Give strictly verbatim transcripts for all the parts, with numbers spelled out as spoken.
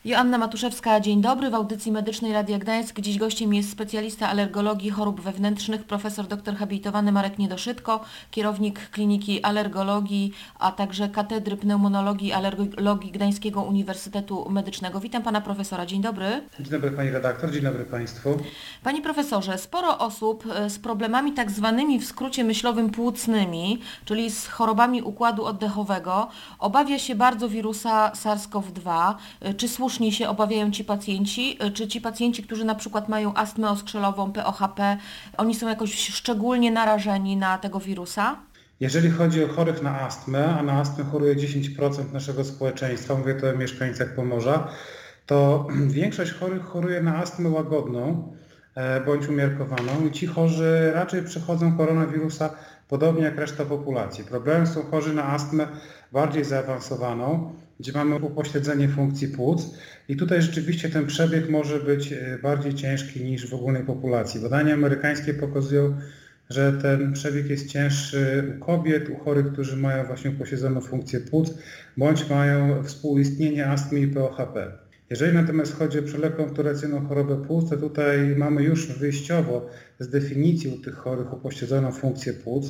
Joanna Matuszewska, dzień dobry. W audycji medycznej Radia Gdańsk dziś gościem jest specjalista alergologii chorób wewnętrznych, profesor doktor habilitowany Marek Niedoszytko, kierownik Kliniki Alergologii, a także Katedry Pneumonologii i Alergologii Gdańskiego Uniwersytetu Medycznego. Witam pana profesora, dzień dobry. Dzień dobry pani redaktor, dzień dobry państwu. Panie profesorze, sporo osób z problemami tak zwanymi w skrócie myślowym płucnymi, czyli z chorobami układu oddechowego, obawia się bardzo wirusa SARS-CoV dwa. Czy słusznie się obawiają ci pacjenci? Czy ci pacjenci, którzy na przykład mają astmę oskrzelową, P O H P, oni są jakoś szczególnie narażeni na tego wirusa? Jeżeli chodzi o chorych na astmę, a na astmę choruje dziesięć procent naszego społeczeństwa, mówię to o mieszkańcach Pomorza, to większość chorych choruje na astmę łagodną bądź umiarkowaną i ci chorzy raczej przechodzą koronawirusa podobnie jak reszta populacji. Problemem są chorzy na astmę bardziej zaawansowaną, gdzie mamy upośledzenie funkcji płuc i tutaj rzeczywiście ten przebieg może być bardziej ciężki niż w ogólnej populacji. Badania amerykańskie pokazują, że ten przebieg jest cięższy u kobiet, u chorych, którzy mają właśnie upośledzoną funkcję płuc, bądź mają współistnienie astmy i P O H P. Jeżeli natomiast chodzi o przewlekłą obturacyjną chorobę płuc, to tutaj mamy już wyjściowo z definicji u tych chorych upośledzoną funkcję płuc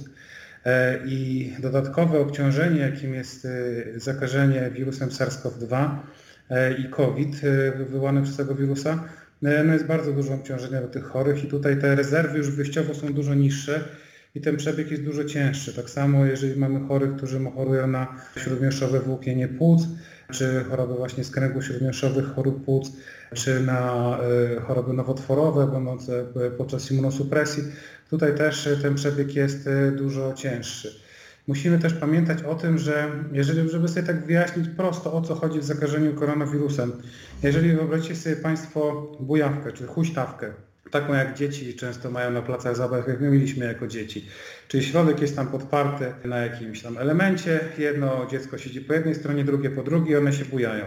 i dodatkowe obciążenie, jakim jest zakażenie wirusem SARS-CoV dwa i COVID wywołane przez tego wirusa, no jest bardzo duże obciążenie do tych chorych i tutaj te rezerwy już wyjściowo są dużo niższe i ten przebieg jest dużo cięższy. Tak samo jeżeli mamy chorych, którzy chorują na śródmiąższowe włókienie płuc, czy choroby właśnie z kręgów śródmiąższowych chorób płuc, czy na choroby nowotworowe będące podczas immunosupresji, tutaj też ten przebieg jest dużo cięższy. Musimy też pamiętać o tym, że jeżeli, żeby sobie tak wyjaśnić prosto, o co chodzi w zakażeniu koronawirusem, jeżeli wyobraźcie sobie państwo bujawkę czy huśtawkę, taką jak dzieci często mają na placach zabaw, jak my mieliśmy jako dzieci. Czyli środek jest tam podparty na jakimś tam elemencie, jedno dziecko siedzi po jednej stronie, drugie po drugiej, one się bujają.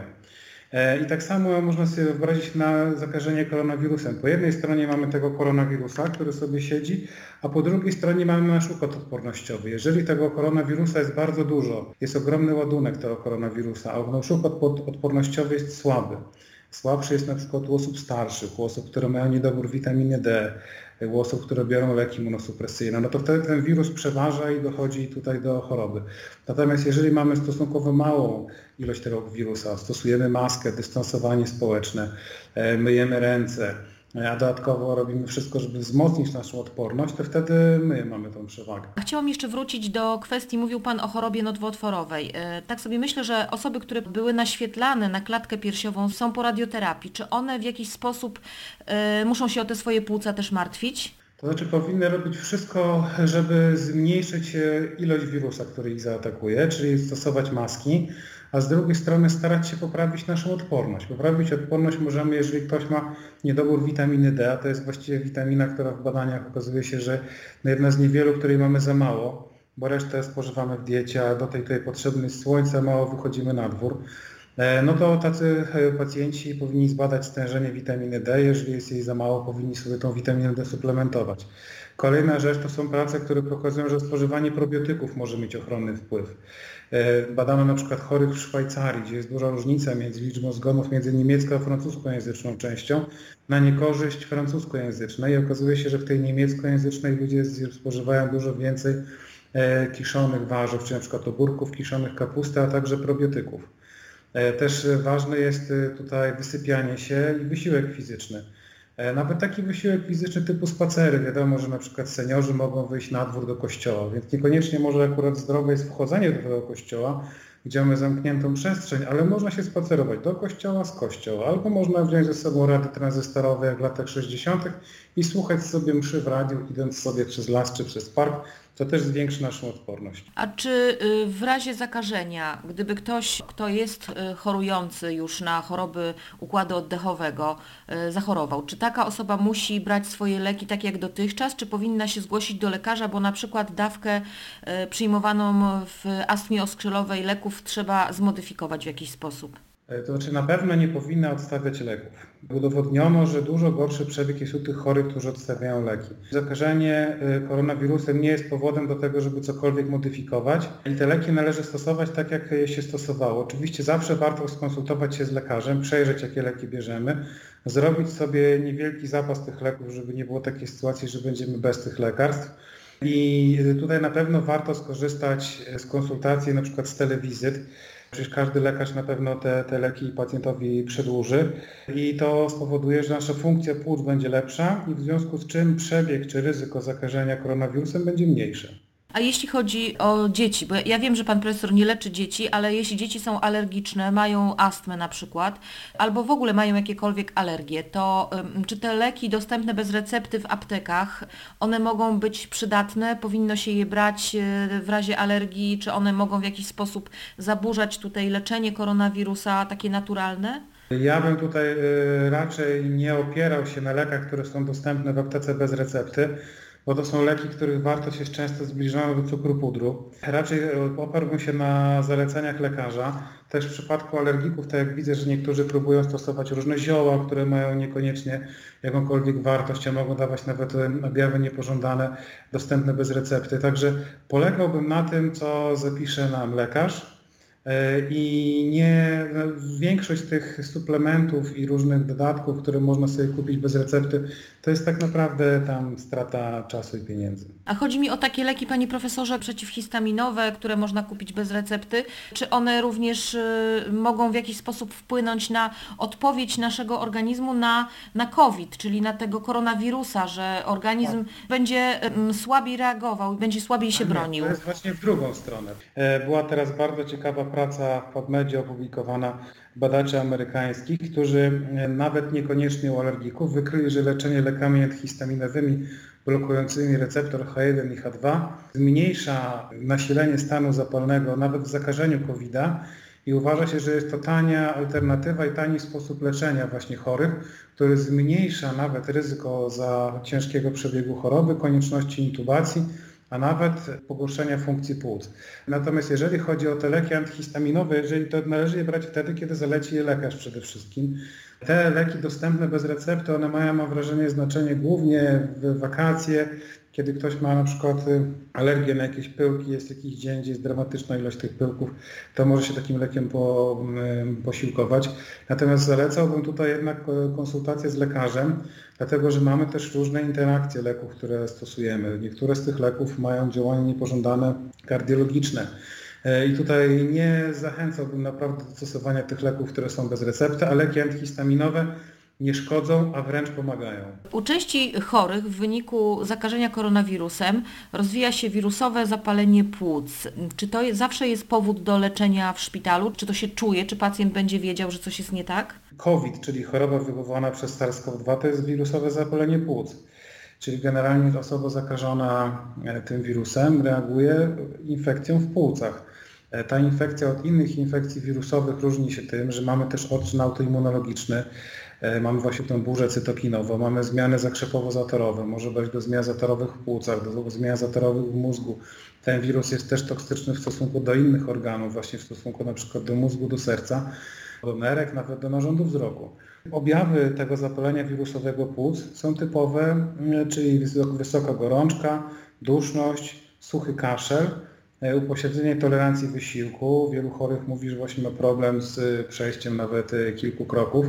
I tak samo można sobie wyobrazić na zakażenie koronawirusem. Po jednej stronie mamy tego koronawirusa, który sobie siedzi, a po drugiej stronie mamy nasz układ odpornościowy. Jeżeli tego koronawirusa jest bardzo dużo, jest ogromny ładunek tego koronawirusa, a nasz układ odpornościowy jest słaby. Słabszy jest na przykład u osób starszych, u osób, które mają niedobór witaminy D, u osób, które biorą leki immunosupresyjne, no to wtedy ten wirus przeważa i dochodzi tutaj do choroby. Natomiast jeżeli mamy stosunkowo małą ilość tego wirusa, stosujemy maskę, dystansowanie społeczne, myjemy ręce, a dodatkowo robimy wszystko, żeby wzmocnić naszą odporność, to wtedy my mamy tą przewagę. Chciałam jeszcze wrócić do kwestii, mówił Pan o chorobie nowotworowej. Tak sobie myślę, że osoby, które były naświetlane na klatkę piersiową, są po radioterapii. Czy one w jakiś sposób y, muszą się o te swoje płuca też martwić? To znaczy powinny robić wszystko, żeby zmniejszyć ilość wirusa, który ich zaatakuje, czyli stosować maski, a z drugiej strony starać się poprawić naszą odporność. Poprawić odporność możemy, jeżeli ktoś ma niedobór witaminy D, a to jest właściwie witamina, która w badaniach okazuje się, że jedna z niewielu, której mamy za mało, bo resztę spożywamy w diecie, a do tej tutaj potrzebny jest słońce, mało wychodzimy na dwór. No to tacy pacjenci powinni zbadać stężenie witaminy D, jeżeli jest jej za mało, powinni sobie tą witaminę D suplementować. Kolejna rzecz to są prace, które pokazują, że spożywanie probiotyków może mieć ochronny wpływ. Badano na przykład chorych w Szwajcarii, gdzie jest duża różnica między liczbą zgonów między niemiecką a francuskojęzyczną częścią, na niekorzyść francuskojęzycznej i okazuje się, że w tej niemieckojęzycznej ludzie spożywają dużo więcej kiszonych warzyw, czy na przykład ogórków, kiszonych kapusty, a także probiotyków. Też ważne jest tutaj wysypianie się i wysiłek fizyczny. Nawet taki wysiłek fizyczny typu spacery. Wiadomo, że na przykład seniorzy mogą wyjść na dwór do kościoła, więc niekoniecznie może akurat zdrowe jest wchodzenie do tego kościoła, gdzie mamy zamkniętą przestrzeń, ale można się spacerować do kościoła, z kościoła, albo można wziąć ze sobą rady tranzystorowe jak w latach sześćdziesiątych i słuchać sobie mszy w radiu, idąc sobie przez las czy przez park. To też zwiększy naszą odporność. A czy w razie zakażenia, gdyby ktoś, kto jest chorujący już na choroby układu oddechowego, zachorował, czy taka osoba musi brać swoje leki tak jak dotychczas, czy powinna się zgłosić do lekarza, bo na przykład dawkę przyjmowaną w astmie oskrzelowej leków trzeba zmodyfikować w jakiś sposób? To znaczy na pewno nie powinna odstawiać leków. Udowodniono, że dużo gorszy przebieg jest u tych chorych, którzy odstawiają leki. Zakażenie koronawirusem nie jest powodem do tego, żeby cokolwiek modyfikować i te leki należy stosować tak, jak je się stosowało. Oczywiście zawsze warto skonsultować się z lekarzem, przejrzeć, jakie leki bierzemy, zrobić sobie niewielki zapas tych leków, żeby nie było takiej sytuacji, że będziemy bez tych lekarstw. I tutaj na pewno warto skorzystać z konsultacji, na przykład z telewizyt. Przecież każdy lekarz na pewno te, te leki pacjentowi przedłuży i to spowoduje, że nasza funkcja płuc będzie lepsza i w związku z czym przebieg czy ryzyko zakażenia koronawirusem będzie mniejsze. A jeśli chodzi o dzieci, bo ja wiem, że pan profesor nie leczy dzieci, ale jeśli dzieci są alergiczne, mają astmę na przykład, albo w ogóle mają jakiekolwiek alergie, to um, czy te leki dostępne bez recepty w aptekach, one mogą być przydatne? Powinno się je brać w razie alergii? Czy one mogą w jakiś sposób zaburzać tutaj leczenie koronawirusa, takie naturalne? Ja bym tutaj raczej nie opierał się na lekach, które są dostępne w aptece bez recepty, bo to są leki, których wartość jest często zbliżona do cukru pudru. Raczej oparłbym się na zaleceniach lekarza. Też w przypadku alergików, tak jak widzę, że niektórzy próbują stosować różne zioła, które mają niekoniecznie jakąkolwiek wartość, a mogą dawać nawet objawy niepożądane, dostępne bez recepty. Także polegałbym na tym, co zapisze nam lekarz. I nie, większość tych suplementów i różnych dodatków, które można sobie kupić bez recepty, to jest tak naprawdę tam strata czasu i pieniędzy. A chodzi mi o takie leki, panie profesorze, przeciwhistaminowe, które można kupić bez recepty. Czy one również y, mogą w jakiś sposób wpłynąć na odpowiedź naszego organizmu na, na COVID, czyli na tego koronawirusa, że organizm tak. będzie y, słabiej reagował i będzie słabiej się nie, bronił? To jest właśnie w drugą stronę. Była teraz bardzo ciekawa praca w PubMedzie opublikowana badaczy amerykańskich, którzy nawet niekoniecznie u alergików wykryli, że leczenie lekami antyhistaminowymi blokującymi receptor H jeden i H dwa zmniejsza nasilenie stanu zapalnego nawet w zakażeniu kowida i uważa się, że jest to tania alternatywa i tani sposób leczenia właśnie chorych, który zmniejsza nawet ryzyko za ciężkiego przebiegu choroby, konieczności intubacji, a nawet pogorszenia funkcji płuc. Natomiast jeżeli chodzi o te leki antyhistaminowe, jeżeli to należy je brać wtedy, kiedy zaleci je lekarz przede wszystkim. Te leki dostępne bez recepty, one mają, mam wrażenie, znaczenie głównie w wakacje, kiedy ktoś ma na przykład alergię na jakieś pyłki, jest jakiś dzień, gdzie jest dramatyczna ilość tych pyłków, to może się takim lekiem po, posiłkować. Natomiast zalecałbym tutaj jednak konsultację z lekarzem, dlatego że mamy też różne interakcje leków, które stosujemy. Niektóre z tych leków mają działanie niepożądane kardiologiczne. I tutaj nie zachęcałbym naprawdę do stosowania tych leków, które są bez recepty, a leki antyhistaminowe nie szkodzą, a wręcz pomagają. U części chorych w wyniku zakażenia koronawirusem rozwija się wirusowe zapalenie płuc. Czy to jest, zawsze jest powód do leczenia w szpitalu? Czy to się czuje? Czy pacjent będzie wiedział, że coś jest nie tak? COVID, czyli choroba wywołana przez SARS-CoV dwa, to jest wirusowe zapalenie płuc. Czyli generalnie osoba zakażona tym wirusem reaguje infekcją w płucach. Ta infekcja od innych infekcji wirusowych różni się tym, że mamy też odczyn autoimmunologiczny, mamy właśnie tę burzę cytokinową, mamy zmiany zakrzepowo-zatorowe, może dojść do zmian zatorowych w płucach, do zmian zatorowych w mózgu. Ten wirus jest też toksyczny w stosunku do innych organów, właśnie w stosunku na przykład do mózgu, do serca, do nerek, nawet do narządu wzroku. Objawy tego zapalenia wirusowego płuc są typowe, czyli wysoka gorączka, duszność, suchy kaszel, upośledzenie tolerancji wysiłku. Wielu chorych mówi, że właśnie ma problem z przejściem nawet kilku kroków.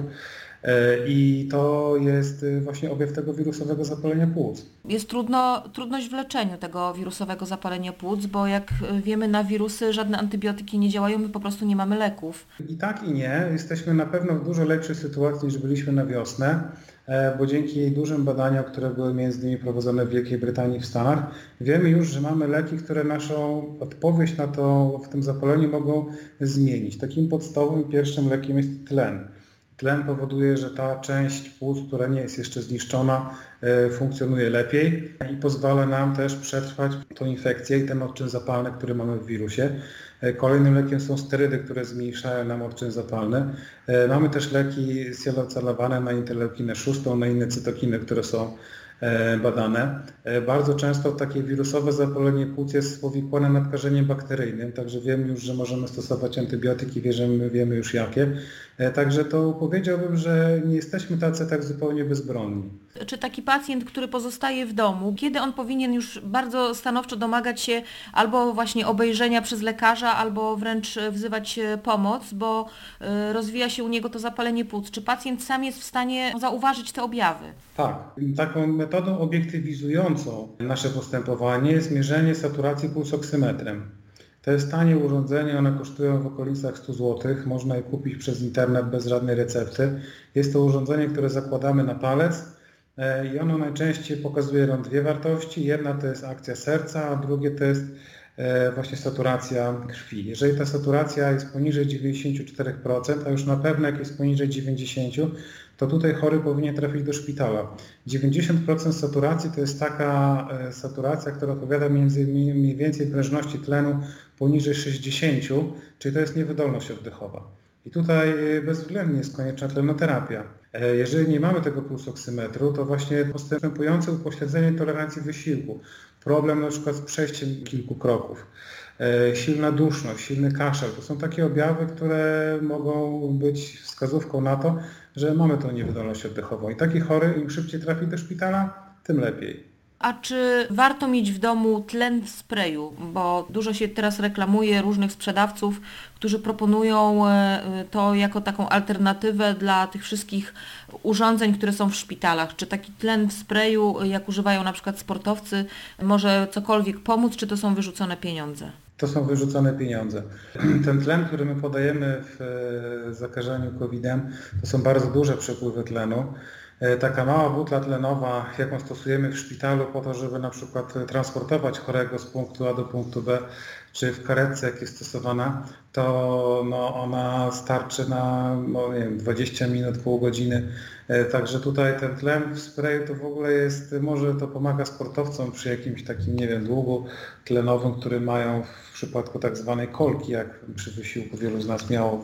I to jest właśnie objaw tego wirusowego zapalenia płuc. Jest trudno, trudność w leczeniu tego wirusowego zapalenia płuc, bo jak wiemy, na wirusy żadne antybiotyki nie działają, my po prostu nie mamy leków. I tak i nie. Jesteśmy na pewno w dużo lepszej sytuacji niż byliśmy na wiosnę, bo dzięki dużym badaniom, które były między innymi prowadzone w Wielkiej Brytanii i w Stanach, wiemy już, że mamy leki, które naszą odpowiedź na to w tym zapaleniu mogą zmienić. Takim podstawowym pierwszym lekiem jest tlen. Tlen powoduje, że ta część płuc, która nie jest jeszcze zniszczona, funkcjonuje lepiej i pozwala nam też przetrwać tą infekcję i ten odczyn zapalny, który mamy w wirusie. Kolejnym lekiem są sterydy, które zmniejszają nam odczyn zapalny. Mamy też leki sialocylawane na interleukinę szóstą, na inne cytokiny, które są badane. Bardzo często takie wirusowe zapalenie płuc jest powikłane nadkażeniem bakteryjnym, także wiemy już, że możemy stosować antybiotyki, wiemy, wiemy już jakie. Także to powiedziałbym, że nie jesteśmy tacy tak zupełnie bezbronni. Czy taki pacjent, który pozostaje w domu, kiedy on powinien już bardzo stanowczo domagać się albo właśnie obejrzenia przez lekarza, albo wręcz wzywać pomoc, bo rozwija się u niego to zapalenie płuc? Czy pacjent sam jest w stanie zauważyć te objawy? Tak. Taką metodą obiektywizującą nasze postępowanie jest mierzenie saturacji pulsoksymetrem. To jest tanie urządzenie, one kosztują w okolicach stu złotych, można je kupić przez internet bez żadnej recepty. Jest to urządzenie, które zakładamy na palec i ono najczęściej pokazuje nam dwie wartości. Jedna to jest akcja serca, a drugie to jest właśnie saturacja krwi. Jeżeli ta saturacja jest poniżej dziewięćdziesiąt cztery procent, a już na pewno jak jest poniżej dziewięćdziesiąt procent, to tutaj chory powinien trafić do szpitala. dziewięćdziesiąt procent saturacji to jest taka saturacja, która odpowiada między mniej więcej prężności tlenu poniżej sześćdziesiąt, czyli to jest niewydolność oddechowa. I tutaj bezwzględnie jest konieczna tlenoterapia. Jeżeli nie mamy tego pulsoksymetru, to właśnie postępujące upośledzenie tolerancji wysiłku, problem na przykład z przejściem kilku kroków, silna duszność, silny kaszel, to są takie objawy, które mogą być wskazówką na to, że mamy tą niewydolność oddechową. I taki chory im szybciej trafi do szpitala, tym lepiej. A czy warto mieć w domu tlen w sprayu? Bo dużo się teraz reklamuje różnych sprzedawców, którzy proponują to jako taką alternatywę dla tych wszystkich urządzeń, które są w szpitalach. Czy taki tlen w sprayu, jak używają na przykład sportowcy, może cokolwiek pomóc, czy to są wyrzucone pieniądze? To są wyrzucone pieniądze. Ten tlen, który my podajemy w zakażeniu kowidem, to są bardzo duże przepływy tlenu. Taka mała butla tlenowa, jaką stosujemy w szpitalu po to, żeby na przykład transportować chorego z punktu A do punktu B, czy w karetce, jak jest stosowana, to no, ona starczy na no, nie wiem, dwadzieścia minut, pół godziny. Także tutaj ten tlen w sprayu to w ogóle jest, może to pomaga sportowcom przy jakimś takim, nie wiem, długu tlenowym, który mają w przypadku tak zwanej kolki, jak przy wysiłku wielu z nas miało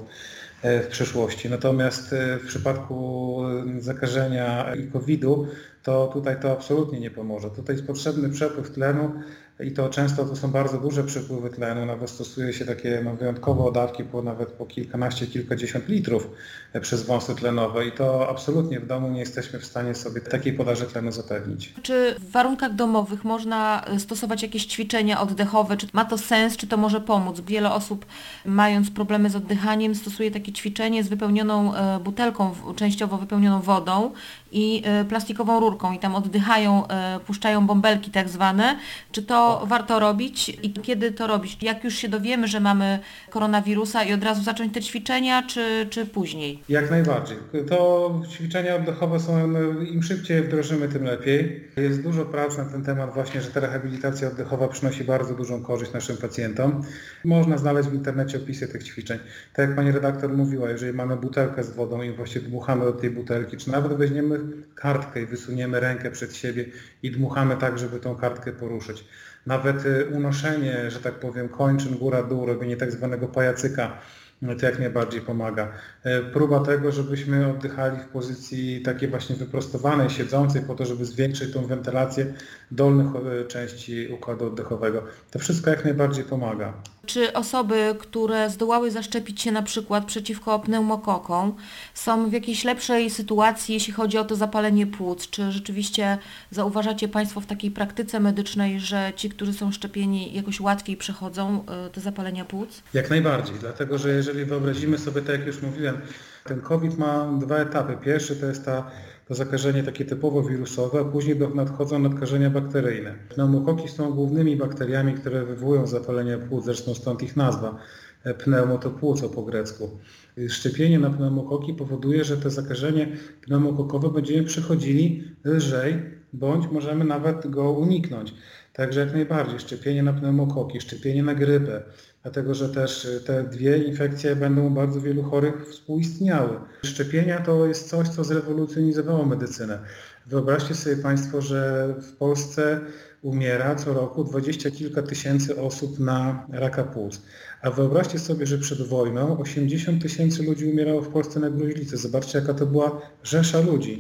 w przeszłości. Natomiast w przypadku zakażenia i kowida to tutaj to absolutnie nie pomoże. Tutaj jest potrzebny przepływ tlenu i to często to są bardzo duże przepływy tlenu, nawet stosuje się takie no, wyjątkowe dawki po nawet po kilkanaście, kilkadziesiąt litrów przez wąsy tlenowe i to absolutnie w domu nie jesteśmy w stanie sobie takiej podaży tlenu zapewnić. Czy w warunkach domowych można stosować jakieś ćwiczenia oddechowe? Czy ma to sens? Czy to może pomóc? Wiele osób, mając problemy z oddychaniem, stosuje takie ćwiczenie z wypełnioną butelką, częściowo wypełnioną wodą i plastikową rurką i tam oddychają, puszczają bąbelki tak zwane. Czy to warto robić i kiedy to robić? Jak już się dowiemy, że mamy koronawirusa i od razu zacząć te ćwiczenia, czy, czy później? Jak najbardziej. To ćwiczenia oddechowe są, im szybciej wdrożymy, tym lepiej. Jest dużo prac na ten temat właśnie, że ta rehabilitacja oddechowa przynosi bardzo dużą korzyść naszym pacjentom. Można znaleźć w internecie opisy tych ćwiczeń. Tak jak pani redaktor mówiła, jeżeli mamy butelkę z wodą i właśnie dmuchamy do tej butelki, czy nawet weźmiemy kartkę i wysuniemy rękę przed siebie i dmuchamy tak, żeby tą kartkę poruszyć. Nawet unoszenie, że tak powiem, kończyn góra-dół, robienie tak zwanego pajacyka, to jak najbardziej pomaga. Próba tego, żebyśmy oddychali w pozycji takiej właśnie wyprostowanej, siedzącej, po to, żeby zwiększyć tą wentylację dolnych części układu oddechowego. To wszystko jak najbardziej pomaga. Czy osoby, które zdołały zaszczepić się na przykład przeciwko pneumokokom, są w jakiejś lepszej sytuacji, jeśli chodzi o to zapalenie płuc? Czy rzeczywiście zauważacie Państwo w takiej praktyce medycznej, że ci, którzy są szczepieni, jakoś łatwiej przechodzą te zapalenia płuc? Jak najbardziej, dlatego że jeżeli wyobrazimy sobie, tak jak już mówiłem, ten COVID ma dwa etapy. Pierwszy to jest ta to zakażenie takie typowo wirusowe, a później nadchodzą nadkażenia bakteryjne. Pneumokoki są głównymi bakteriami, które wywołują zapalenie płuc, zresztą stąd ich nazwa. Pneumo to płuco po grecku. Szczepienie na pneumokoki powoduje, że to zakażenie pneumokokowe będziemy przechodzili lżej, bądź możemy nawet go uniknąć. Także jak najbardziej szczepienie na pneumokoki, szczepienie na grypę, dlatego że też te dwie infekcje będą u bardzo wielu chorych współistniały. Szczepienia to jest coś, co zrewolucjonizowało medycynę. Wyobraźcie sobie Państwo, że w Polsce umiera co roku dwadzieścia kilka tysięcy osób na raka płuc. A wyobraźcie sobie, że przed wojną osiemdziesiąt tysięcy ludzi umierało w Polsce na gruźlicę. Zobaczcie, jaka to była rzesza ludzi.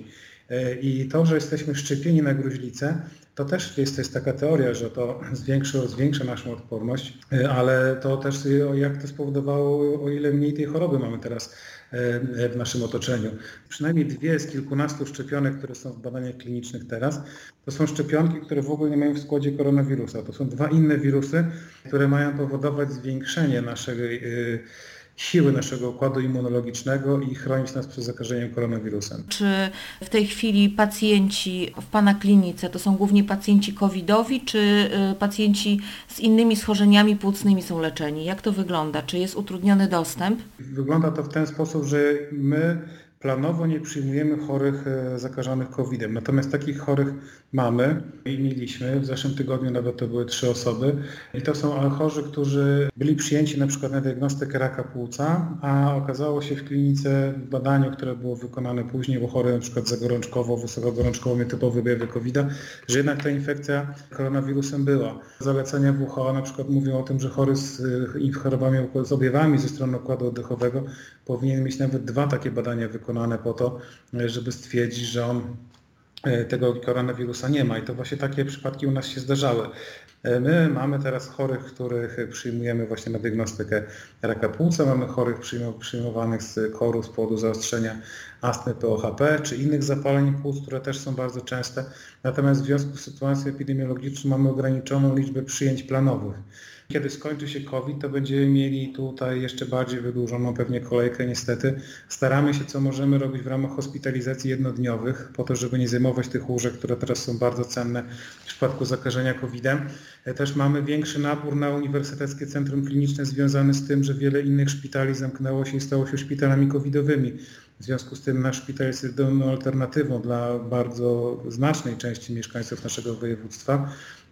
I to, że jesteśmy szczepieni na gruźlicę, to też jest, to jest taka teoria, że to zwiększa, zwiększa naszą odporność, ale to też jak to spowodowało, o ile mniej tej choroby mamy teraz w naszym otoczeniu. Przynajmniej dwie z kilkunastu szczepionek, które są w badaniach klinicznych teraz, to są szczepionki, które w ogóle nie mają w składzie koronawirusa. To są dwa inne wirusy, które mają powodować zwiększenie naszej siły naszego układu immunologicznego i chronić nas przed zakażeniem koronawirusem. Czy w tej chwili pacjenci w Pana klinice to są głównie pacjenci covidowi, czy pacjenci z innymi schorzeniami płucnymi są leczeni? Jak to wygląda? Czy jest utrudniony dostęp? Wygląda to w ten sposób, że my planowo nie przyjmujemy chorych zakażonych kowidem. Natomiast takich chorych mamy i mieliśmy. W zeszłym tygodniu nawet to były trzy osoby. I to są chorzy, którzy byli przyjęci na przykład na diagnostykę raka płuca, a okazało się w klinice w badaniu, które było wykonane później u chorych na przykład zagorączkowo, wysokogorączkowo, nietypowe objawy kowida, że jednak ta infekcja koronawirusem była. Zalecenia W H O na przykład mówią o tym, że chory z chorobami, z objawami ze strony układu oddechowego powinien mieć nawet dwa takie badania wykonane po to, żeby stwierdzić, że on tego koronawirusa nie ma. I to właśnie takie przypadki u nas się zdarzały. My mamy teraz chorych, których przyjmujemy właśnie na diagnostykę raka płuca, mamy chorych przyjmowanych z koru z powodu zaostrzenia astmy P O H P czy innych zapaleń płuc, które też są bardzo częste. Natomiast w związku z sytuacją epidemiologiczną mamy ograniczoną liczbę przyjęć planowych. Kiedy skończy się COVID, to będziemy mieli tutaj jeszcze bardziej wydłużoną pewnie kolejkę niestety. Staramy się, co możemy robić w ramach hospitalizacji jednodniowych, po to, żeby nie zajmować tych łóżek, które teraz są bardzo cenne w przypadku zakażenia kowidem. Też mamy większy nabór na Uniwersyteckie Centrum Kliniczne związany z tym, że wiele innych szpitali zamknęło się i stało się szpitalami covidowymi. W związku z tym nasz szpital jest jedyną alternatywą dla bardzo znacznej części mieszkańców naszego województwa.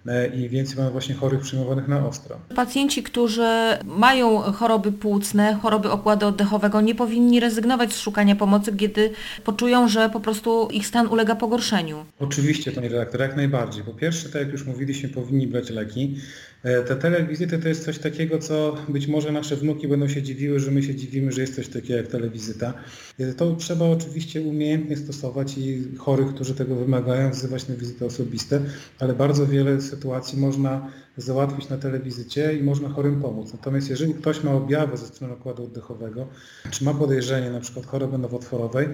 I więcej mamy właśnie chorych przyjmowanych na ostro. Pacjenci, którzy mają choroby płucne, choroby układu oddechowego, nie powinni rezygnować z szukania pomocy, kiedy poczują, że po prostu ich stan ulega pogorszeniu. Oczywiście, panie redaktor, jak najbardziej. Po pierwsze, tak jak już mówiliśmy, powinni brać leki. Te telewizyty to jest coś takiego, co być może nasze wnuki będą się dziwiły, że my się dziwimy, że jest coś takiego jak telewizyta. To trzeba oczywiście umiejętnie stosować i chorych, którzy tego wymagają, wzywać na wizyty osobiste, ale bardzo wiele sytuacji można załatwić na telewizycie i można chorym pomóc. Natomiast jeżeli ktoś ma objawy ze strony układu oddechowego, czy ma podejrzenie na przykład choroby nowotworowej,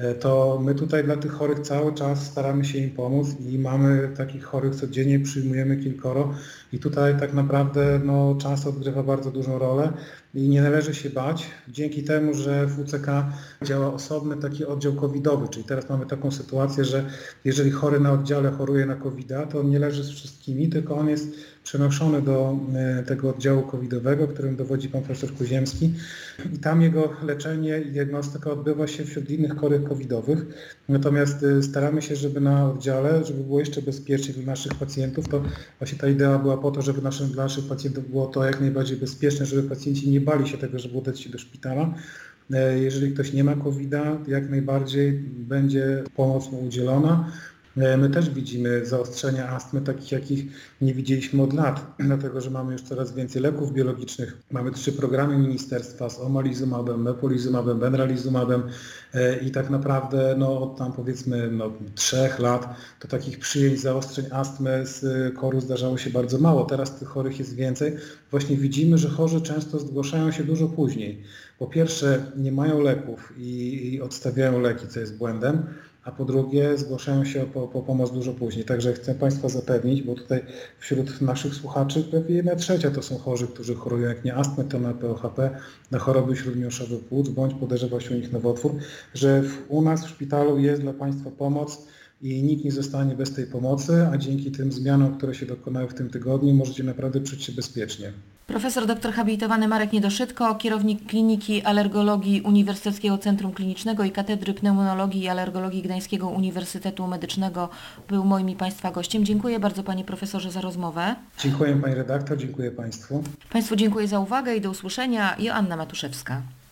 to my tutaj dla tych chorych cały czas staramy się im pomóc i mamy takich chorych codziennie, przyjmujemy kilkoro i tutaj tak naprawdę no, czas odgrywa bardzo dużą rolę i nie należy się bać. Dzięki temu, że w U C K działa osobny taki oddział covidowy, czyli teraz mamy taką sytuację, że jeżeli chory na oddziale choruje na kowida, to on nie leży z wszystkimi, tylko on jest przenoszony do tego oddziału covidowego, którym dowodzi pan profesor Kuziemski i tam jego leczenie i diagnostyka odbywa się wśród innych chorych covidowych. Natomiast staramy się, żeby na oddziale, żeby było jeszcze bezpiecznie dla naszych pacjentów, to właśnie ta idea była po to, żeby naszym, dla naszych pacjentów było to jak najbardziej bezpieczne, żeby pacjenci nie bali się tego, żeby udać się do szpitala. Jeżeli ktoś nie ma kowida, jak najbardziej będzie pomoc mu udzielona. My też widzimy zaostrzenia astmy, takich jakich nie widzieliśmy od lat, dlatego że mamy już coraz więcej leków biologicznych. Mamy trzy programy ministerstwa z omalizumabem, mepolizumabem, benralizumabem i tak naprawdę no, od tam powiedzmy no, trzech lat to takich przyjęć zaostrzeń astmy z koru zdarzało się bardzo mało. Teraz tych chorych jest więcej. Właśnie widzimy, że chorzy często zgłaszają się dużo później. Po pierwsze nie mają leków i, i odstawiają leki, co jest błędem. A po drugie zgłaszają się po, po pomoc dużo później. Także chcę Państwa zapewnić, bo tutaj wśród naszych słuchaczy prawie jedna trzecia to są chorzy, którzy chorują jak nie astmę, to na P O H P, na choroby śródmiąższowe płuc, bądź podejrzewa się u nich nowotwór, że w, u nas w szpitalu jest dla Państwa pomoc i nikt nie zostanie bez tej pomocy, a dzięki tym zmianom, które się dokonały w tym tygodniu, możecie naprawdę czuć się bezpiecznie. Profesor doktor habilitowany Marek Niedoszytko, kierownik Kliniki Alergologii Uniwersyteckiego Centrum Klinicznego i Katedry Pneumonologii i Alergologii Gdańskiego Uniwersytetu Medycznego był moim i Państwa gościem. Dziękuję bardzo Panie Profesorze za rozmowę. Dziękuję Pani redaktor, dziękuję Państwu. Państwu dziękuję za uwagę i do usłyszenia. Joanna Matuszewska.